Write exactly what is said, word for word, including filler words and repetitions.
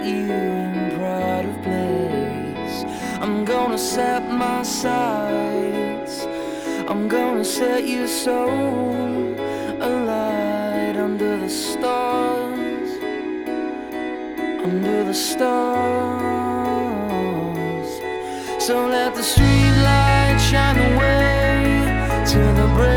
you in pride of place. I'm gonna set my sights, I'm gonna set your soul alight under the stars, under the stars. So let the street light shine away to the break